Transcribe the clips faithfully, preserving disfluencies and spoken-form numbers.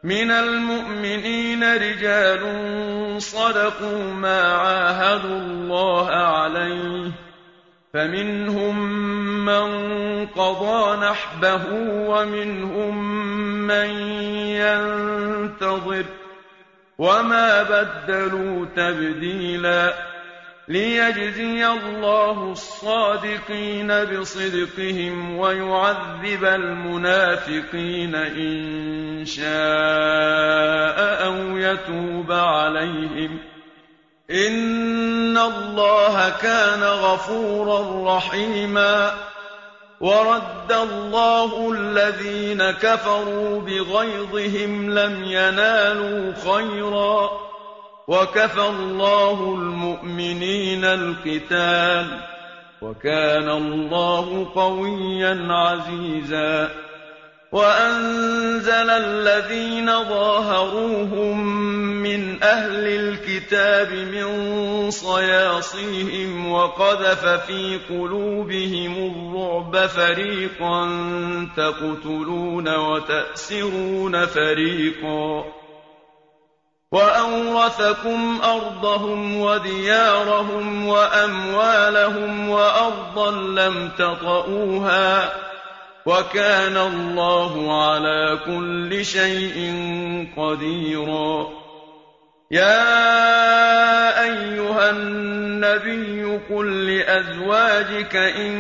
مِنَ الْمُؤْمِنِينَ رِجَالٌ صَدَقُوا مَا عَاهَدُوا اللَّهَ عَلَيْهِ ۖ فَمِنْهُم مَّن قَضَىٰ نَحْبَهُ وَمِنْهُم مَّن يَنتَظِرُ ۖ وَمَا بَدَّلُوا تَبْدِيلًا لِيَجْزِيَ اللَّهُ الصَّادِقِينَ بِصِدْقِهِمْ وَيُعَذِّبَ الْمُنَافِقِينَ إِن شَاءَ أَوْ يَتُوبَ عَلَيْهِمْ ۚ إِنَّ اللَّهَ كَانَ غَفُورًا رَّحِيمًا. وَرَدَّ اللَّهُ الَّذِينَ كَفَرُوا بِغَيْظِهِمْ لَمْ يَنَالُوا خَيْرًا ۚ وَكَفَى اللَّهُ الْمُؤْمِنِينَ الْقِتَالَ ۚ وَكَانَ اللَّهُ قَوِيًّا عَزِيزًا. وَأَنزَلَ الَّذِينَ ظَاهَرُوهُم مِّنْ أَهْلِ الْكِتَابِ مِن صَيَاصِيهِمْ وَقَذَفَ فِي قُلُوبِهِمُ الرُّعْبَ فَرِيقًا تَقْتُلُونَ وَتَأْسِرُونَ فَرِيقًا. وَأَوْرَثَكُمْ أَرْضَهُمْ وَدِيَارَهُمْ وَأَمْوَالَهُمْ وَأَرْضًا لَّمْ تَطَئُوهَا ۚ وَكَانَ اللَّهُ عَلَىٰ كُلِّ شَيْءٍ قَدِيرًا. يَا أَيُّهَا النَّبِيُّ قُل لِّأَزْوَاجِكَ إِن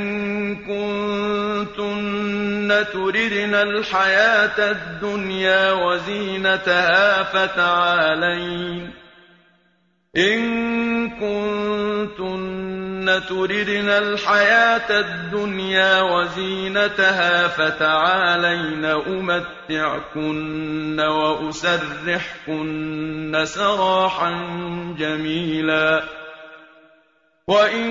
كُنتُنَّ تُرِدْنَ الْحَيَاةَ الدُّنْيَا وَزِينَتَهَا فَتَعَالَيْنَ إِن كُنتُنَّ تُرِدْنَ الْحَيَاةَ الدُّنْيَا وَزِينَتَهَا فَتَعَالَيْنَ أُمَتِّعْكُنَّ وَأُسَرِّحْكُنَّ سَرَاحًا جَمِيلًا. وَإِن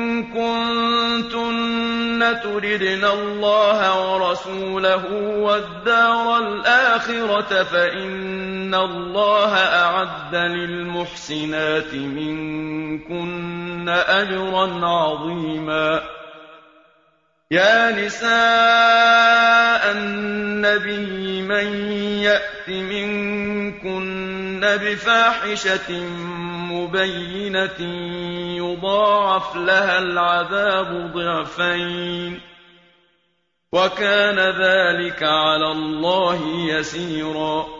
كُنتُنَّ تُرِدْنَ اللَّهَ وَرَسُولَهُ وَالدَّارَ الْآخِرَةَ فَإِنَّ اللَّهَ أَعَدَّ لِلْمُحْسِنَاتِ مِنكُنَّ أَجْرًا عَظِيمًا. يَا نِسَاءَ النَّبِيِّ مَن يَأْتِ مِنكُنَّ بِفَاحِشَةٍ مُّبَيِّنَةٍ يُضَاعَفْ لَهَا الْعَذَابُ ضِعْفَيْنِ ۚ وَكَانَ ذَٰلِكَ عَلَى اللَّهِ يَسِيرًا.